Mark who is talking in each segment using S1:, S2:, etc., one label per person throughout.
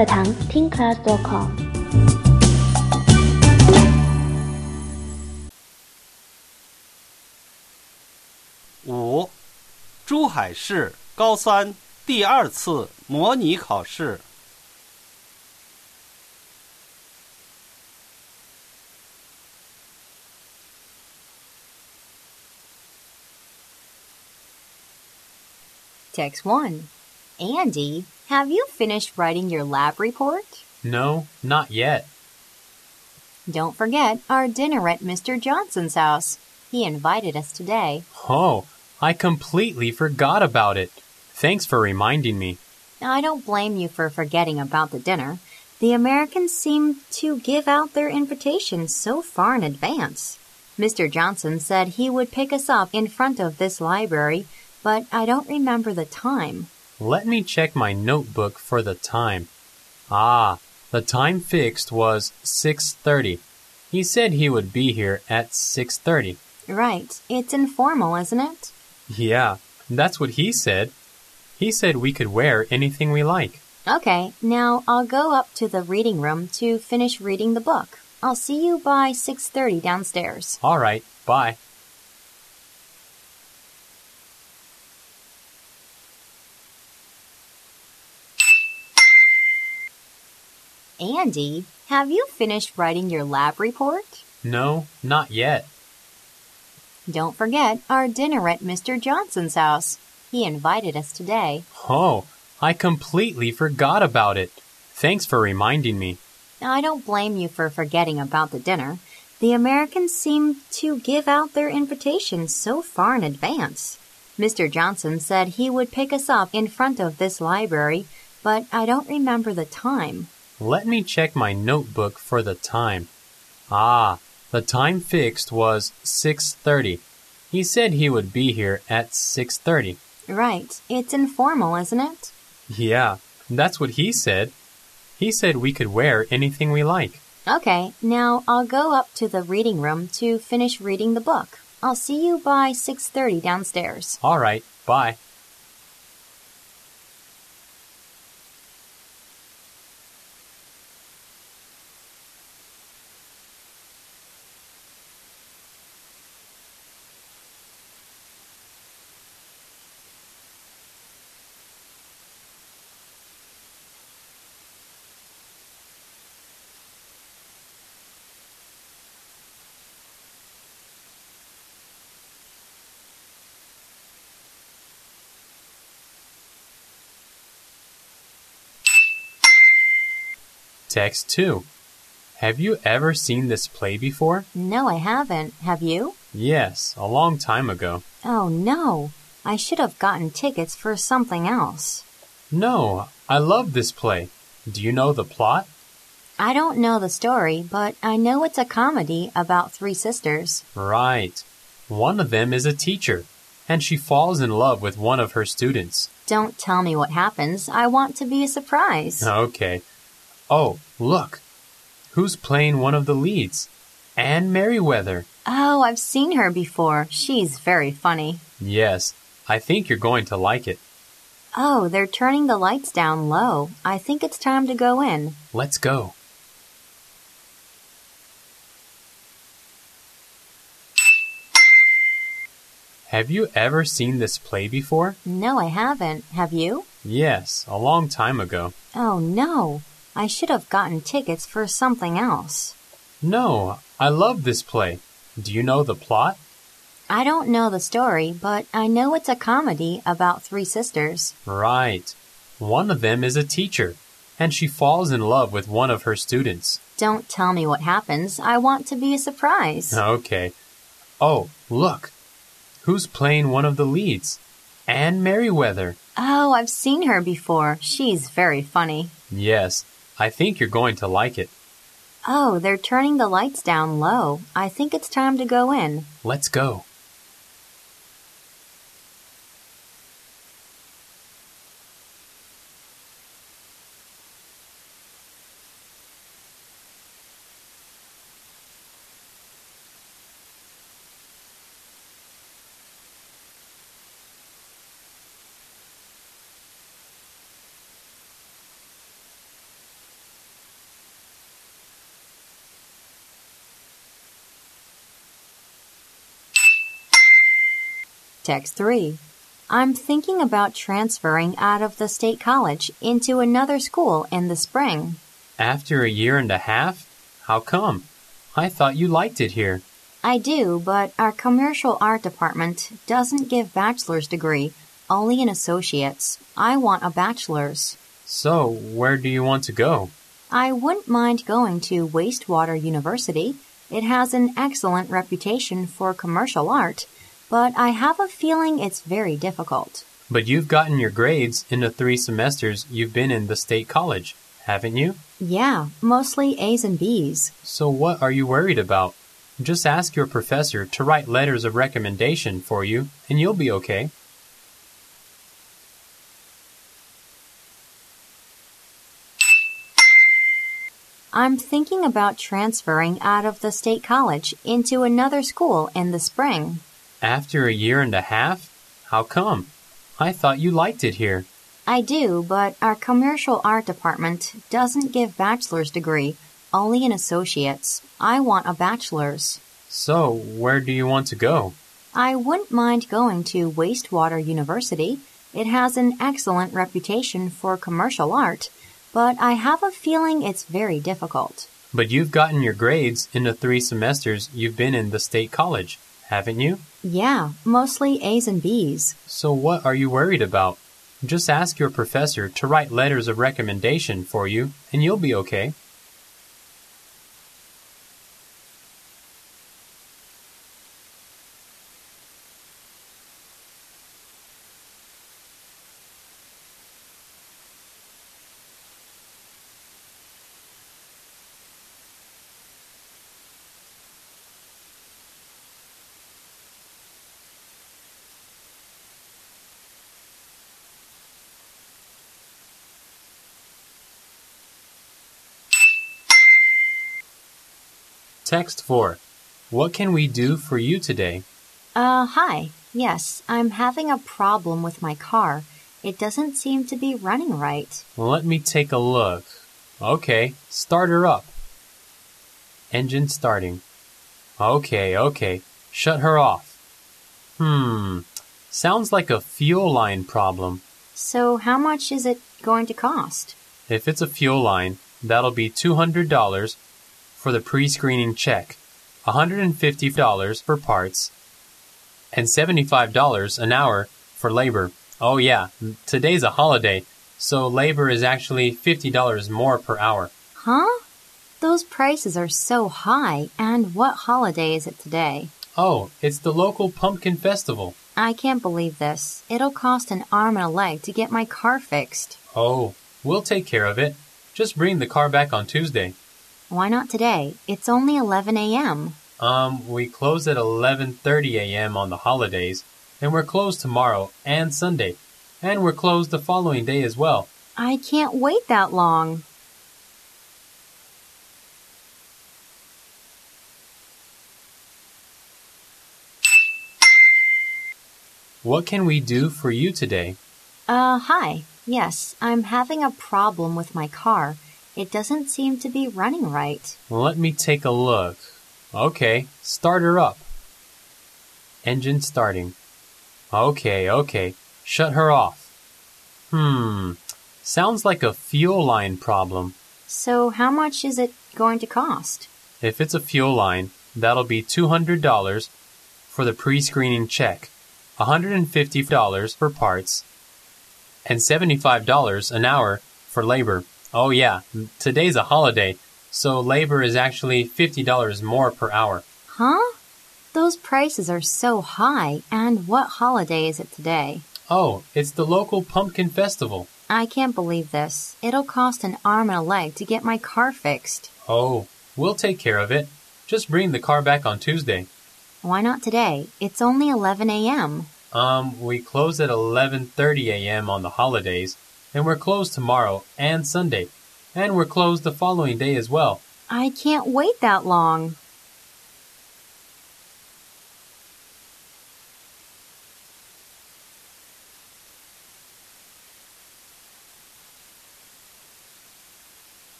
S1: 课堂听 class.com。
S2: 5. 珠海市高三第2次模拟考试。
S3: Text 1. Andy, have you finished writing your lab report?
S4: No, not yet.
S3: Don't forget our dinner at Mr. Johnson's house. He invited us today.
S4: Oh, I completely forgot about it. Thanks for reminding me.
S3: I don't blame you for forgetting about the dinner. The Americans seem to give out their invitations so far in advance. Mr. Johnson said he would pick us up in front of this library, but I don't remember the time.
S4: Let me check my notebook for the time. The time fixed was 6:30. He said he would be here at 6:30.
S3: Right. It's informal, isn't it?
S4: Yeah, that's what he said. He said we could wear anything we like.
S3: Okay, now I'll go up to the reading room to finish reading the book. I'll see you by 6:30 downstairs.
S4: All right, bye.
S3: Andy, have you finished writing your lab report?
S4: No, not yet.
S3: Don't forget our dinner at Mr. Johnson's house. He invited us today.
S4: Oh, I completely forgot about it. Thanks for reminding me.
S3: I don't blame you for forgetting about the dinner. The Americans seem to give out their invitations so far in advance. Mr. Johnson said he would pick us up in front of this library, but I don't remember the time.
S4: Let me check my notebook for the time. The time fixed was 6:30. He said he would be here at 6:30.
S3: Right. It's informal, isn't it?
S4: Yeah, that's what he said. He said we could wear anything we like.
S3: Okay, now I'll go up to the reading room to finish reading the book. I'll see you by 6:30 downstairs.
S4: All right, bye. Text 2. Have you ever seen this play before?
S3: No, I haven't. Have you?
S4: Yes, a long time ago.
S3: Oh, no. I should have gotten tickets for something else.
S4: No, I love this play. Do you know the plot?
S3: I don't know the story, but I know it's a comedy about 3 sisters.
S4: Right. One of them is a teacher, and she falls in love with one of her students.
S3: Don't tell me what happens. I want to be a surprise.
S4: Okay. Oh, look. Who's playing one of the leads? Anne Merriweather.
S3: Oh, I've seen her before. She's very funny.
S4: Yes, I think you're going to like it.
S3: Oh, they're turning the lights down low. I think it's time to go in.
S4: Let's go. Have you ever seen this play before?
S3: No, I haven't. Have you?
S4: Yes, a long time ago.
S3: Oh, no. I should have gotten tickets for something else.
S4: No, I love this play. Do you know the plot?
S3: I don't know the story, but I know it's a comedy about 3 sisters.
S4: Right. One of them is a teacher, and she falls in love with one of her students.
S3: Don't tell me what happens. I want to be a surprise.
S4: Okay. Oh, look. Who's playing one of the leads? Anne Merriweather.
S3: Oh, I've seen her before. She's very funny.
S4: Yes, I think you're going to like it.
S3: Oh, they're turning the lights down low. I think it's time to go in.
S4: Let's go.
S3: Text 3. I'm thinking about transferring out of the state college into another school in the spring.
S4: After a year and a half? How come? I thought you liked it here.
S3: I do, but our commercial art department doesn't give bachelor's degree, only an associate's. I want a bachelor's.
S4: So, where do you want to go?
S3: I wouldn't mind going to Wastewater University. It has an excellent reputation for commercial art, but I have a feeling it's very difficult.
S4: But you've gotten your grades in the 3 semesters you've been in the state college, haven't you?
S3: Yeah, mostly A's and B's.
S4: So what are you worried about? Just ask your professor to write letters of recommendation for you, and you'll be okay.
S3: I'm thinking about transferring out of the state college into another school in the spring.
S4: After a year and a half? How come? I thought you liked it here.
S3: I do, but our commercial art department doesn't give bachelor's degree, only an associate's. I want a bachelor's.
S4: So, where do you want to go?
S3: I wouldn't mind going to Wastewater University. It has an excellent reputation for commercial art, but I have a feeling it's very difficult.
S4: But you've gotten your grades in the 3 semesters you've been in the state college, haven't you?
S3: Yeah, mostly A's and B's.
S4: So what are you worried about? Just ask your professor to write letters of recommendation for you, and you'll be okay. Text 4. What can we do for you today?
S3: Hi. Yes, I'm having a problem with my car. It doesn't seem to be running right.
S4: Let me take a look. Okay, start her up. Engine starting. Okay. Shut her off. Sounds like a fuel line problem.
S3: So how much is it going to cost?
S4: If it's a fuel line, that'll be $200 for the pre-screening check, $150 for parts, and $75 an hour for labor. Oh yeah, today's a holiday, so labor is actually $50 more per hour.
S3: Huh? Those prices are so high, and what holiday is it today?
S4: Oh, it's the local pumpkin festival.
S3: I can't believe this. It'll cost an arm and a leg to get my car fixed.
S4: Oh, we'll take care of it. Just bring the car back on Tuesday.
S3: Why not today? It's only 11 a.m.
S4: We close at 11:30 a.m. on the holidays, and we're closed tomorrow and Sunday, and we're closed the following day as well.
S3: I can't wait that long.
S4: What can we do for you today?
S3: Hi. Yes, I'm having a problem with my car. It doesn't seem to be running right.
S4: Let me take a look. Okay, start her up. Engine starting. Okay. Shut her off. Sounds like a fuel line problem.
S3: So how much is it going to cost?
S4: If it's a fuel line, that'll be $200 for the pre-screening check, $150 for parts, and $75 an hour for labor. Oh yeah, today's a holiday, so labor is actually $50 more per hour.
S3: Huh? Those prices are so high, and what holiday is it today?
S4: Oh, it's the local pumpkin festival.
S3: I can't believe this. It'll cost an arm and a leg to get my car fixed.
S4: Oh, we'll take care of it. Just bring the car back on Tuesday.
S3: Why not today? It's only 11 a.m.
S4: We close at 11:30 a.m. on the holidays, and we're closed tomorrow and Sunday, and we're closed the following day as well.
S3: I can't wait that long.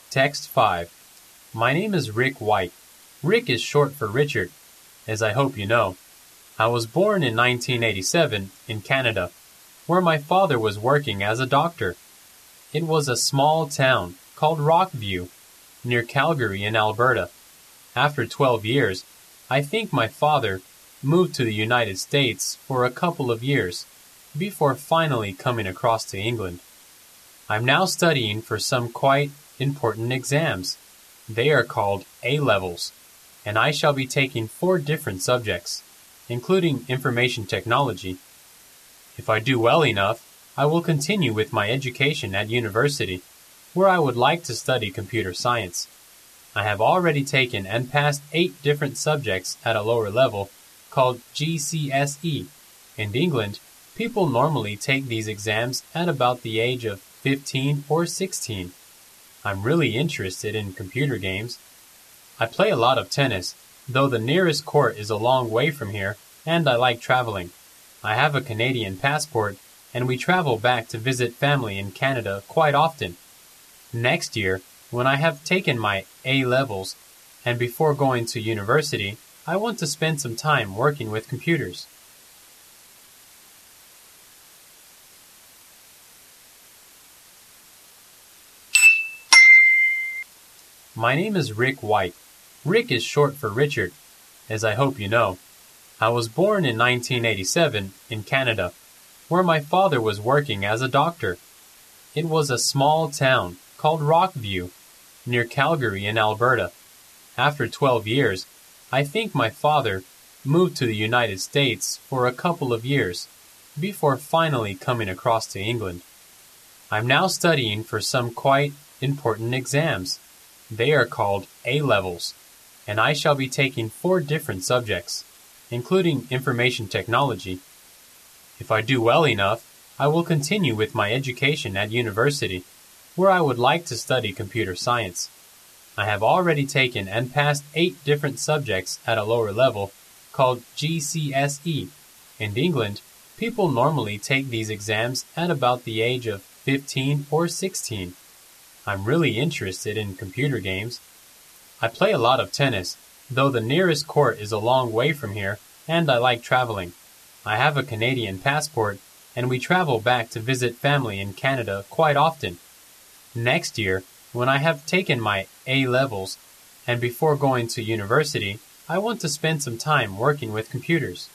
S4: Text 5. My name is Rick White. Rick is short for Richard, as I hope you know. I was born in 1987 in Canada, where my father was working as a doctor. It was a small town called Rockview, near Calgary in Alberta. After 12 years, I think my father moved to the United States for a couple of years, before finally coming across to England. I'm now studying for some quite important exams. They are called A-levels, and I shall be taking 4 different subjects, including information technology. If I do well enough, I will continue with my education at university, where I would like to study computer science. I have already taken and passed 8 different subjects at a lower level called GCSE. In England, people normally take these exams at about the age of 15 or 16. I'm really interested in computer games. I play a lot of tennis, though the nearest court is a long way from here, and I like traveling. I have a Canadian passport, and we travel back to visit family in Canada quite often. Next year, when I have taken my A-levels, and before going to university, I want to spend some time working with computers. My name is Rick White. Rick is short for Richard, as I hope you know. I was born in 1987 in Canada, where my father was working as a doctor. It was a small town called Rockview, near Calgary in Alberta. After 12 years, I think my father moved to the United States for a couple of years, before finally coming across to England. I'm now studying for some quite important exams. They are called A-levels, and I shall be taking 4 different subjects, including information technology. If I do well enough, I will continue with my education at university, where I would like to study computer science. I have already taken and passed 8 different subjects at a lower level called GCSE. In England, people normally take these exams at about the age of 15 or 16. I'm really interested in computer games. I play a lot of tennis, though the nearest court is a long way from here, and I like traveling. I have a Canadian passport, and we travel back to visit family in Canada quite often. Next year, when I have taken my A-levels, and before going to university, I want to spend some time working with computers.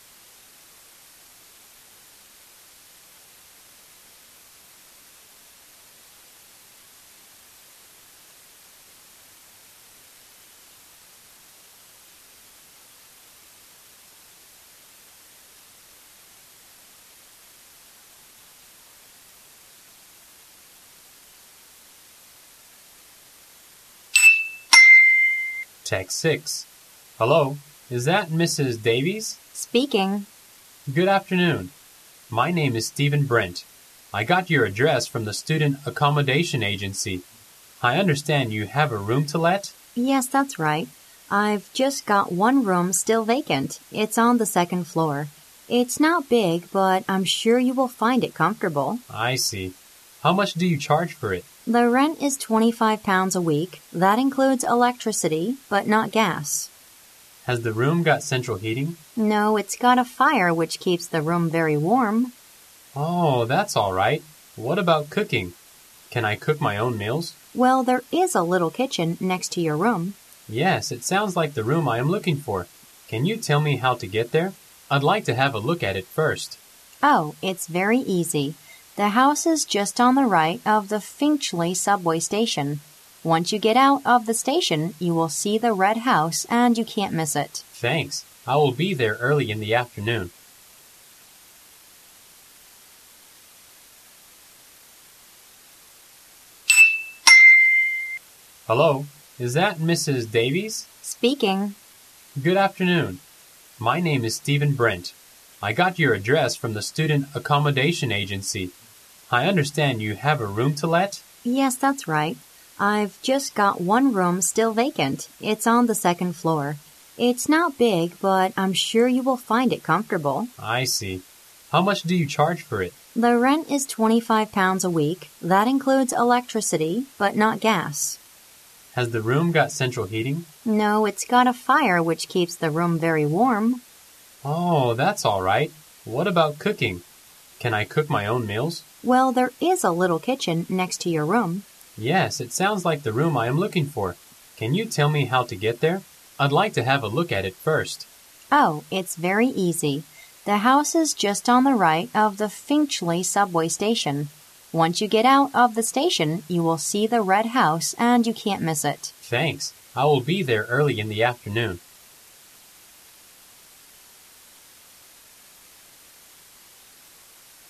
S4: Text 6. Hello, is that Mrs. Davies?
S3: Speaking.
S4: Good afternoon. My name is Stephen Brent. I got your address from the Student Accommodation Agency. I understand you have a room to let?
S3: Yes, that's right. I've just got one room still vacant. It's on the 2nd floor. It's not big, but I'm sure you will find it comfortable.
S4: I see. How much do you charge for it?
S3: The rent is £25 a week. That includes electricity, but not gas.
S4: Has the room got central heating?
S3: No, it's got a fire which keeps the room very warm.
S4: Oh, that's all right. What about cooking? Can I cook my own meals?
S3: Well, there is a little kitchen next to your room.
S4: Yes, it sounds like the room I am looking for. Can you tell me how to get there? I'd like to have a look at it first.
S3: Oh, it's very easy. The house is just on the right of the Finchley subway station. Once you get out of the station, you will see the red house and you can't miss it.
S4: Thanks. I will be there early in the afternoon. Hello, is that Mrs. Davies?
S3: Speaking.
S4: Good afternoon. My name is Stephen Brent. I got your address from the Student Accommodation Agency. I understand you have a room to let?
S3: Yes, that's right. I've just got one room still vacant. It's on the 2nd floor. It's not big, but I'm sure you will find it comfortable.
S4: I see. How much do you charge for it?
S3: The rent is £25 a week. That includes electricity, but not gas.
S4: Has the room got central heating?
S3: No, it's got a fire which keeps the room very warm.
S4: Oh, that's all right. What about cooking? Can I cook my own meals?
S3: Well, there is a little kitchen next to your room.
S4: Yes, it sounds like the room I am looking for. Can you tell me how to get there? I'd like to have a look at it first.
S3: Oh, it's very easy. The house is just on the right of the Finchley subway station. Once you get out of the station, you will see the red house and you can't miss it.
S4: Thanks. I will be there early in the afternoon.